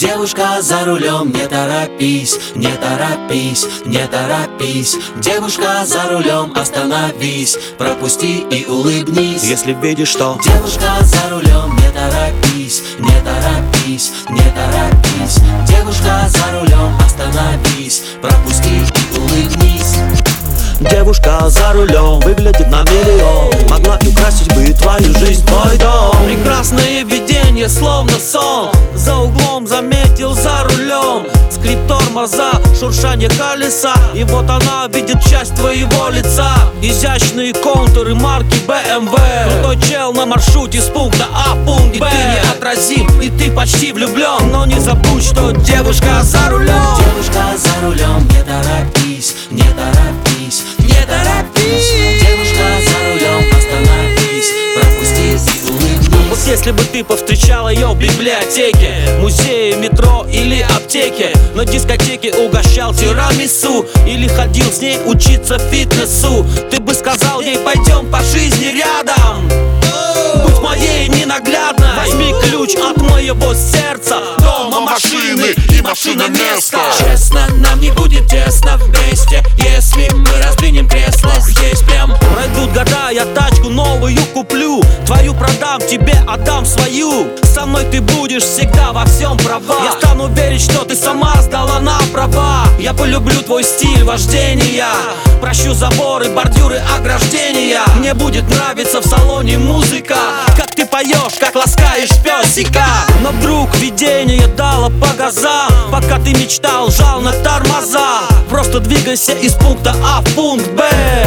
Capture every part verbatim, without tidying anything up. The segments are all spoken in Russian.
Девушка за рулем, не торопись, не торопись, не торопись. Девушка за рулем, остановись, пропусти и улыбнись. Если видишь, что девушка за рулем, не торопись, не торопись, не торопись. Девушка за рулем, остановись, пропусти и улыбнись. девушка за рулем выглядит на миллион, могла и украсить бы твою жизнь, твой дом. Прекрасное видение, словно сон. За углом заметил за рулем скрип тормоза, шуршание колеса. И вот она видит часть твоего лица. Изящные контуры марки бэ эм вэ. Крутой чел на маршруте с пункта А в пункт Б. И ты неотразим, и ты почти влюблен. Но не забудь, что девушка за рулем. Девушка за рулем, не торопись, не торопись, не торопись. Девушка за рулем, остановись, пропусти и улыбнись. Вот если бы ты повстречал ее в библиотеке, музее, метро или аптеке, на дискотеке угощал тирамису или ходил с ней учиться фитнесу, ты бы сказал ей: пойдем по жизни рядом, будь моей ненаглядной. Возьми ключ от моего сердца, дома, машины и машина места. Честно, нам не будет тесно вместе, если мы раздвинем кресло здесь прям. Пройдут года, я тачку новую куплю, твою продам, тебе отдам свою. Со мной ты будешь всегда во всем права. Я стану верить, что ты сама сдала на права. Я полюблю твой стиль вождения, прощу заборы, бордюры, ограждения. Мне будет нравиться в салоне музыка, как ты поешь, как ласкаешь песика. Но вдруг видение дало по газам, пока ты мечтал, жал на тормоза. Просто двигайся из пункта А в пункт Б,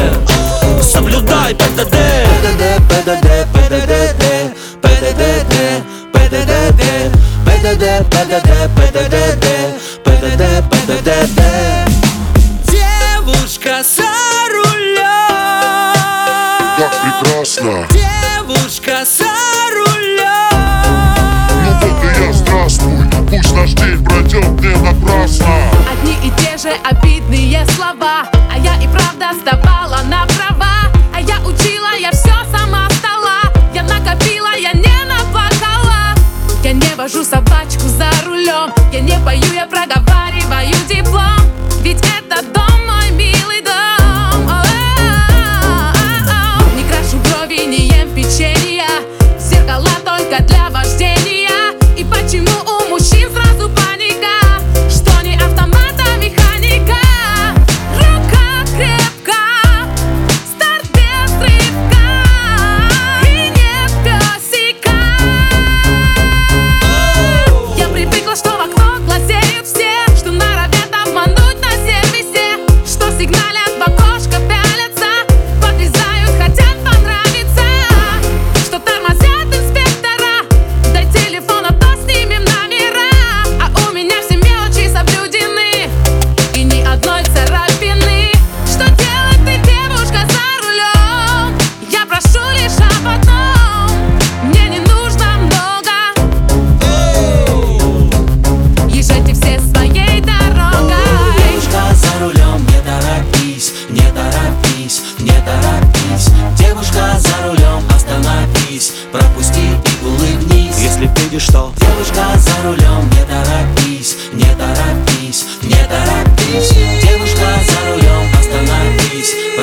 соблюдай пэ дэ дэ. пэ дэ дэ, пэ дэ дэ, пэ дэ дэ, пэ дэ дэ, пэ дэ дэ, пэ дэ дэ, пэ дэ дэ, пэ дэ дэ, пэ дэ дэ, пэ дэ дэ. Девушка за рулем, как прекрасно. Девушка за рулем. Ну вот и я, здравствуй. Пусть наш день пройдет не напрасно. Одни и те же обидные слова, а я и правда сдавала на права. А я учила, я все сама стала. Я накопила, я не наплакала. Я не вожу собачку за рулем, я не пою, я проговариваю диплом. Ведь это дом, мой милый дом. О-о-о-о-о. Не крашу брови, не ем печенья, зеркала только для вождения. И почему у мужчин сразу паника, что не автомат, а механика? Рука крепка, старт без рывка, и не песика. Я привыкла, что в окно глазеют все, что норовят обмануть на сервисе, что сигналят в окошко, пялятся, подрезают, хотят понравиться, что тормозят инспектора, дай телефон, а то снимем номера. А у меня все мелочи соблюдены, и ни одной царапины. Что делать ты, девушка за рулем? Я прошу лишь об одном, мне не нужно много. Езжайте все своей дорогой. Девушка за рулем, не торопись, не торопись, не торопись. Девушка за рулем, остановись, пропусти и улыбнись. Если видишь, что девушка за рулем, не торопись, не торопись, не торопись. Девушка за рулем, остановись,